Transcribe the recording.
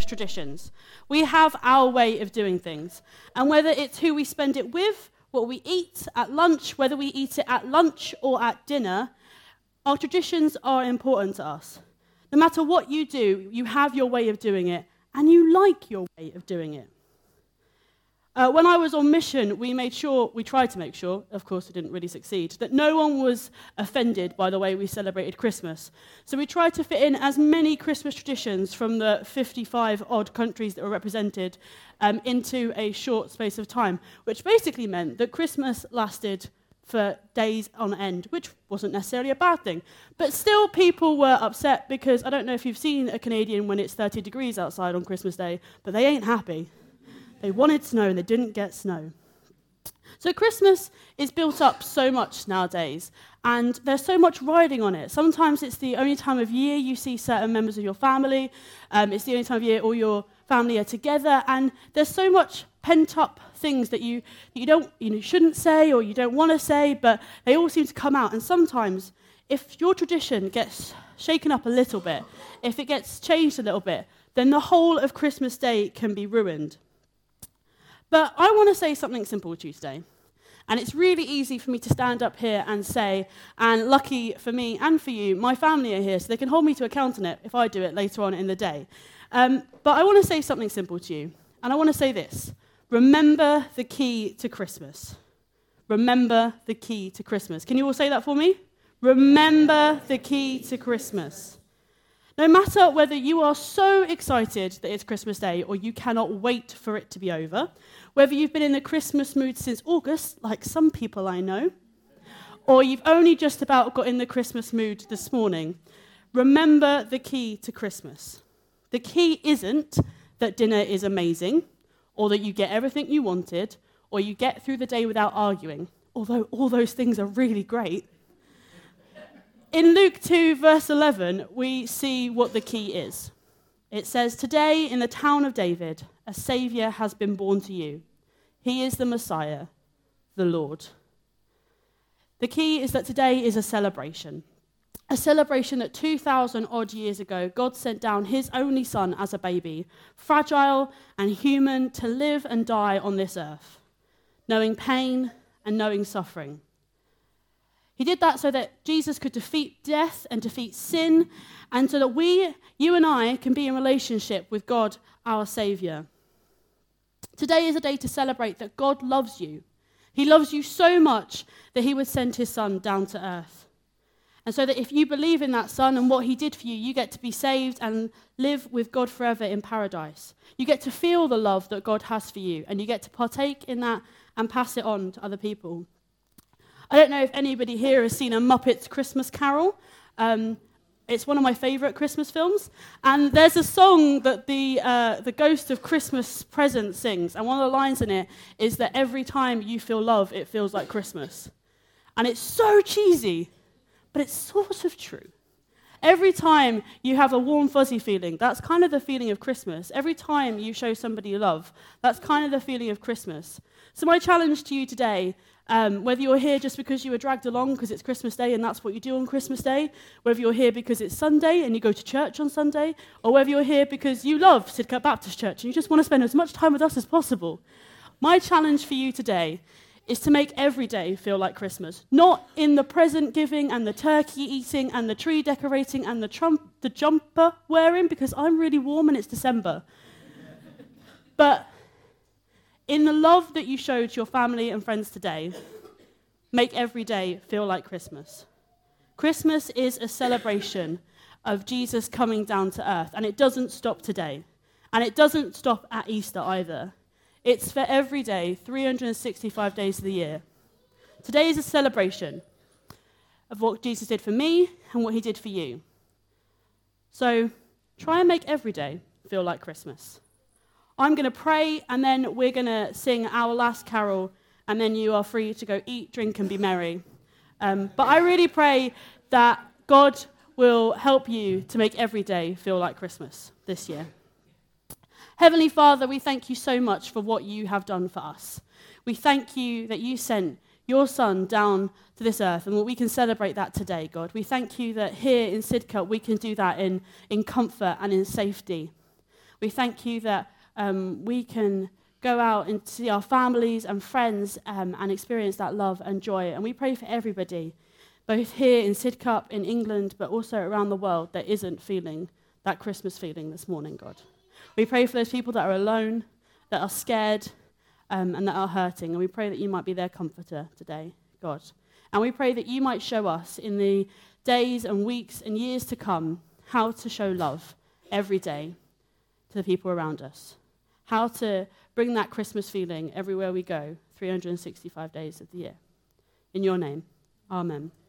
traditions. We have our way of doing things. And whether it's who we spend it with, what we eat at lunch, whether we eat it at lunch or at dinner, our traditions are important to us. No matter what you do, you have your way of doing it, and you like your way of doing it. When I was on mission, we tried to make sure, of course it didn't really succeed, that no one was offended by the way we celebrated Christmas. So we tried to fit in as many Christmas traditions from the 55 odd countries that were represented into a short space of time, which basically meant that Christmas lasted for days on end, which wasn't necessarily a bad thing. But still people were upset because I don't know if you've seen a Canadian when it's 30 degrees outside on Christmas Day, but they ain't happy. They wanted snow and they didn't get snow. So Christmas is built up so much nowadays, and there's so much riding on it. Sometimes it's the only time of year you see certain members of your family. It's the only time of year all your family are together, and there's so much pent-up things that you shouldn't say or you don't want to say, but they all seem to come out. And sometimes, if your tradition gets shaken up a little bit, if it gets changed a little bit, then the whole of Christmas Day can be ruined. But I want to say something simple to you today. And it's really easy for me to stand up here and say, and lucky for me and for you, my family are here, so they can hold me to account on it if I do it later on in the day. But I want to say something simple to you. And I want to say this. Remember the key to Christmas. Remember the key to Christmas. Can you all say that for me? Remember the key to Christmas. No matter whether you are so excited that it's Christmas Day or you cannot wait for it to be over, whether you've been in the Christmas mood since August, like some people I know, or you've only just about got in the Christmas mood this morning, remember the key to Christmas. The key isn't that dinner is amazing, or that you get everything you wanted, or you get through the day without arguing, although all those things are really great. In Luke 2, verse 11, we see what the key is. It says, "Today in the town of David, a Saviour has been born to you. He is the Messiah, the Lord." The key is that today is a celebration that 2,000 odd years ago, God sent down his only son as a baby, fragile and human, to live and die on this earth, knowing pain and knowing suffering. He did that so that Jesus could defeat death and defeat sin, and so that you and I, can be in relationship with God, our Saviour. Today is a day to celebrate that God loves you. He loves you so much that he would send his son down to earth. And so that if you believe in that son and what he did for you, you get to be saved and live with God forever in paradise. You get to feel the love that God has for you, and you get to partake in that and pass it on to other people. I don't know if anybody here has seen A Muppets Christmas Carol. It's one of my favourite Christmas films. And there's a song that the Ghost of Christmas Present sings. And one of the lines in it is that every time you feel love, it feels like Christmas. And it's so cheesy, but it's sort of true. Every time you have a warm, fuzzy feeling, that's kind of the feeling of Christmas. Every time you show somebody love, that's kind of the feeling of Christmas. So my challenge to you today, whether you're here just because you were dragged along because it's Christmas Day and that's what you do on Christmas Day, whether you're here because it's Sunday and you go to church on Sunday, or whether you're here because you love Sidcup Baptist Church and you just want to spend as much time with us as possible, my challenge for you today is to make every day feel like Christmas. Not in the present giving and the turkey eating and the tree decorating and the jumper wearing, because I'm really warm and it's December. But in the love that you showed your family and friends today, make every day feel like Christmas. Christmas is a celebration of Jesus coming down to earth, and it doesn't stop today. And it doesn't stop at Easter either. It's for every day, 365 days of the year. Today is a celebration of what Jesus did for me and what he did for you. So try and make every day feel like Christmas. I'm going to pray, and then we're going to sing our last carol, and then you are free to go eat, drink, and be merry. But I really pray that God will help you to make every day feel like Christmas this year. Heavenly Father, we thank you so much for what you have done for us. We thank you that you sent your Son down to this earth, and we can celebrate that today, God. We thank you that here in Sidcup we can do that in comfort and in safety. We thank you that we can go out and see our families and friends and experience that love and joy. And we pray for everybody, both here in Sidcup, in England, but also around the world that isn't feeling that Christmas feeling this morning, God. We pray for those people that are alone, that are scared, and that are hurting. And we pray that you might be their comforter today, God. And we pray that you might show us in the days and weeks and years to come how to show love every day to the people around us. How to bring that Christmas feeling everywhere we go, 365 days of the year. In your name, amen.